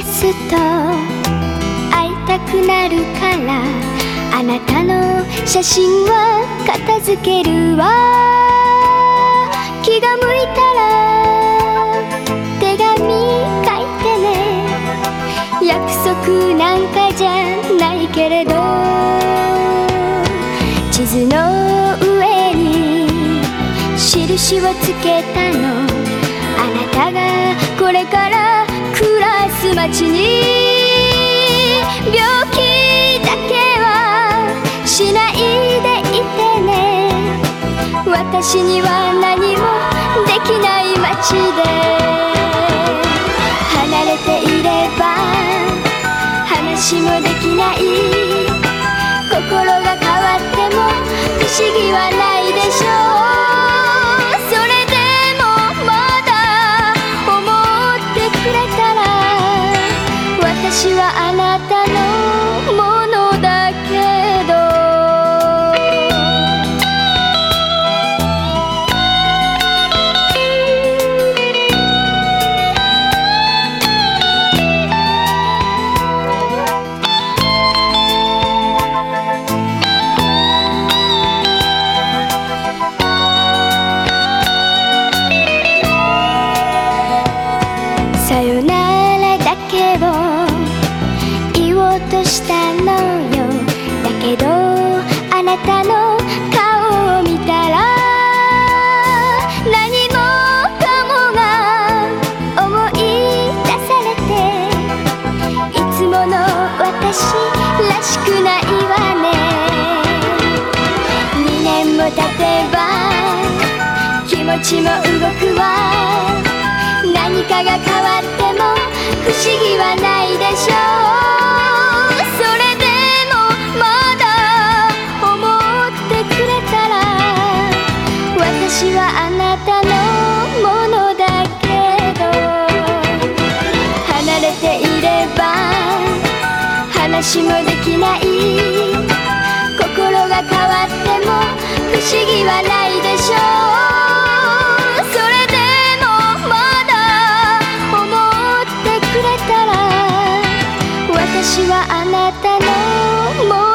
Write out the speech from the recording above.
出すと会いたくなるから、あなたの写真は片付けるわ。気が向いたら手紙書いてね。約束なんかじゃないけれど、地図の上に印をつけたの。あなたがこれから暮らす街に病気だけはしないでいてね。私には何もできない街で、離れていれば話もできない。心が変わっても不思議はないでしょう。それでもまだ思ってくれたら、私はあなたのものだけど。さよならだけを言おうとしたのよ。だけどあなたの顔を見たら、何もかもが思い出されて、いつもの私らしくないわね。2年も経てば気持ちも動くわ。何かが変わっても不思議はないでしょう。それでもまだ思ってくれたら、私はあなたのものだけど。離れていれば話もできない。心が変わっても不思議はないでしょう。私はあなたのもの